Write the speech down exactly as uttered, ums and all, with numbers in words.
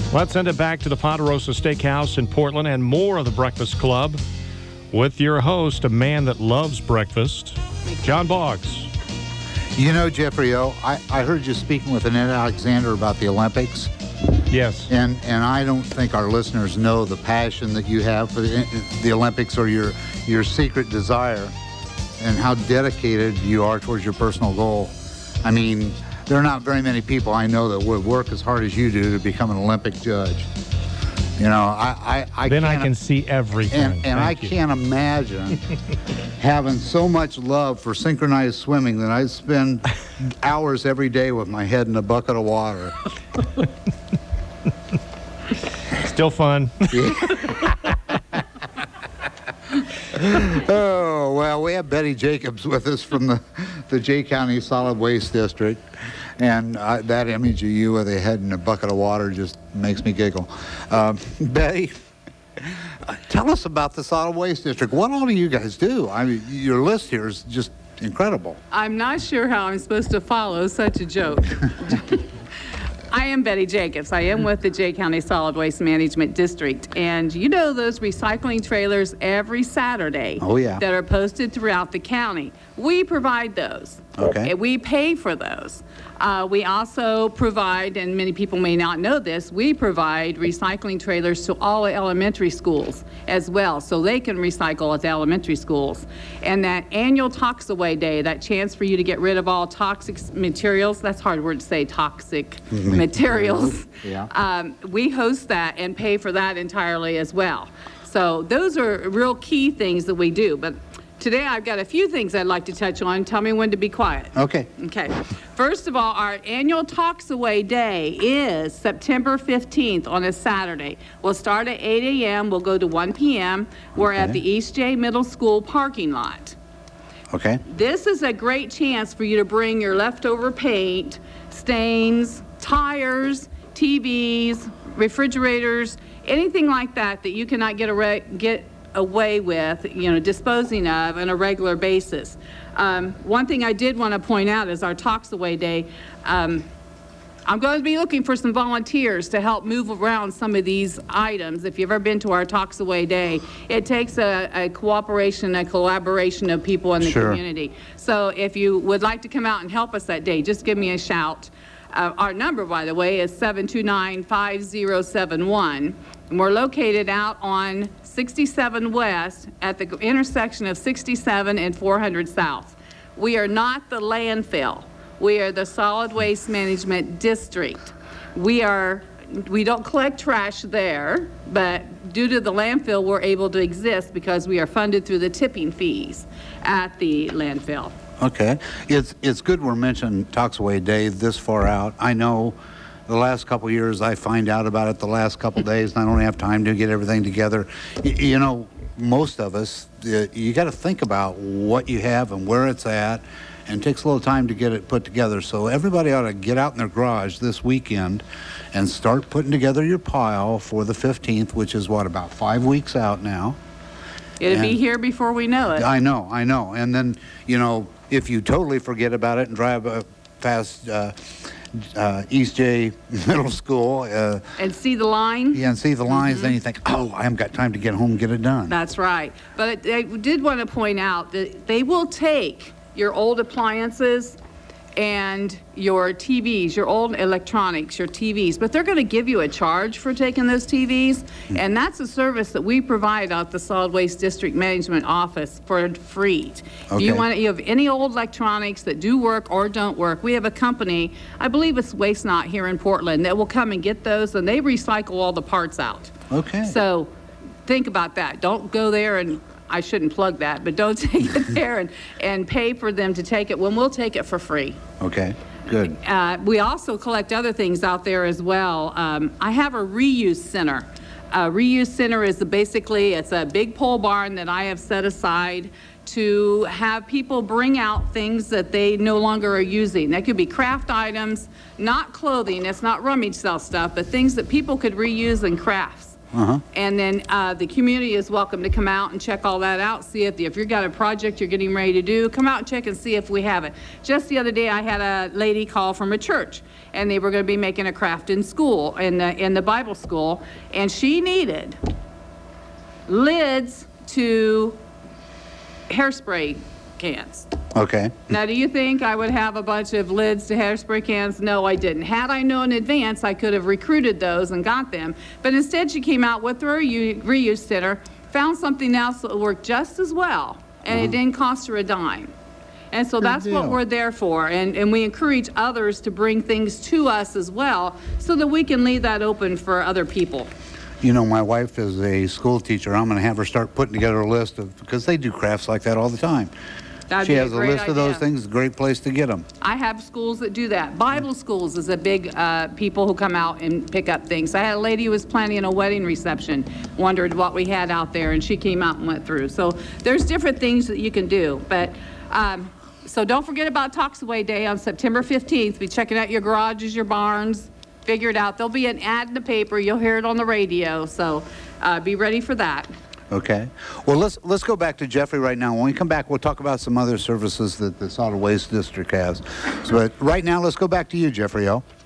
Let's send it back to the Ponderosa Steakhouse in Portland and more of the Breakfast Club with your host, a man that loves breakfast, John Boggs. You know, Jeffrey O, I, I heard you speaking with Annette Alexander about the Olympics. Yes. And and I don't think our listeners know the passion that you have for the, the Olympics or your, your secret desire and how dedicated you are towards your personal goal. I mean, there are not very many people I know that would work as hard as you do to become an Olympic judge. You know, I, I, I then can't... I can see everything. And, and I you. can't imagine having so much love for synchronized swimming that I spend hours every day with my head in a bucket of water. Still fun. Oh, well, we have Betty Jacobs with us from the, the Jay County Solid Waste District. And uh, that image of you with a head in a bucket of water just makes me giggle. Um, Betty, uh, tell us about the Solid Waste District. What all do you guys do? I mean, your list here is just incredible. I'm not sure how I'm supposed to follow such a joke. I am Betty Jacobs. I am with the Jay County Solid Waste Management District. And you know those recycling trailers every Saturday oh, yeah. that are posted throughout the county? We provide those. Okay. We pay for those. Uh, we also provide, and many people may not know this, we provide recycling trailers to all elementary schools as well, so they can recycle at the elementary schools. And that annual Tox Away Day, that chance for you to get rid of all toxic materials, that's a hard word to say, toxic materials. Yeah. Um, we host that and pay for that entirely as well. So those are real key things that we do. But today I've got a few things I'd like to touch on. Tell me when to be quiet. Okay. Okay. First of all, our annual Tox Away Day is September fifteenth on a Saturday. We'll start at eight a.m. We'll go to one p.m. We're Okay. at the East Jay Middle School parking lot. Okay. This is a great chance for you to bring your leftover paint, stains, tires, T Vs, refrigerators, anything like that that you cannot get a re- get away with, you know, disposing of on a regular basis. Um, one thing I did want to point out is our Tox Away Day. Um, I'm going to be looking for some volunteers to help move around some of these items. If you've ever been to our Tox Away Day, it takes a, a cooperation, a collaboration of people in the Sure. community. So if you would like to come out and help us that day, just give me a shout. Uh, our number, by the way, is seven two nine, five zero seven one. And we're located out on sixty-seven West at the intersection of sixty-seven and four hundred South. We are not the landfill. We are the Solid Waste Management District. We are, we don't collect trash there, but due to the landfill, we're able to exist because we are funded through the tipping fees at the landfill. Okay. It's it's good we're mentioning Tox Away Day this far out. I know the last couple of years I find out about it the last couple of days, and I don't have time to get everything together. Y- you know, most of us, uh, you got to think about what you have and where it's at, and it takes a little time to get it put together. So everybody ought to get out in their garage this weekend and start putting together your pile for the fifteenth, which is what, about five weeks out now. It'll be And- here before we know it. I know, I know. And then, you know, if you totally forget about it and drive uh, past uh, uh, East Jay Middle School uh, And see the line? yeah, and see the lines, then you think, oh, I haven't got time to get home and get it done. That's right. But I did want to point out that they will take your old appliances and your T Vs, your old electronics, your T Vs, but they're going to give you a charge for taking those T Vs, and that's a service that we provide out the Solid Waste District Management Office for free. If you Okay. want, you have any old electronics that do work or don't work, we have a company, I believe it's Waste Not here in Portland, that will come and get those, and they recycle all the parts out. Okay. So think about that. Don't go there and, I shouldn't plug that, but don't take it there and, and pay for them to take it when we'll take it for free. Okay, good. Uh, we also collect other things out there as well. Um, I have a reuse center. A reuse center is basically, it's a big pole barn that I have set aside to have people bring out things that they no longer are using. That could be craft items, not clothing, it's not rummage sale stuff, but things that people could reuse in crafts. Uh-huh. And then uh, the community is welcome to come out and check all that out, see if, if you've got a project you're getting ready to do, come out and check and see if we have it. Just the other day, I had a lady call from a church, and they were going to be making a craft in school, in the, in the Bible school, and she needed lids to hairspray cans. Okay. Now, do you think I would have a bunch of lids to hairspray cans? No, I didn't. Had I known in advance, I could have recruited those and got them. But instead, she came out with her reu- reuse center, found something else that worked just as well, and Uh-huh. it didn't cost her a dime. And so Good that's what deal. we're there for. And, and we encourage others to bring things to us as well so that we can leave that open for other people. You know, my wife is a school teacher. I'm going to have her start putting together a list of, because they do crafts like that all the time. That'd She be a has a great list of those idea. things, a great place to get them. I have schools that do that. Bible schools is a big uh, people who come out and pick up things. I had a lady who was planning a wedding reception, wondered what we had out there, and she came out and went through. So there's different things that you can do. But um, so don't forget about Toxaway Day on September fifteenth. Be checking out your garages, your barns. Figure it out. There'll be an ad in the paper. You'll hear it on the radio. So uh, be ready for that. Okay. Well, let's let's go back to Jeffrey right now. When we come back, we'll talk about some other services that the Solid Waste District has. So, but right now, let's go back to you, Jeffrey O.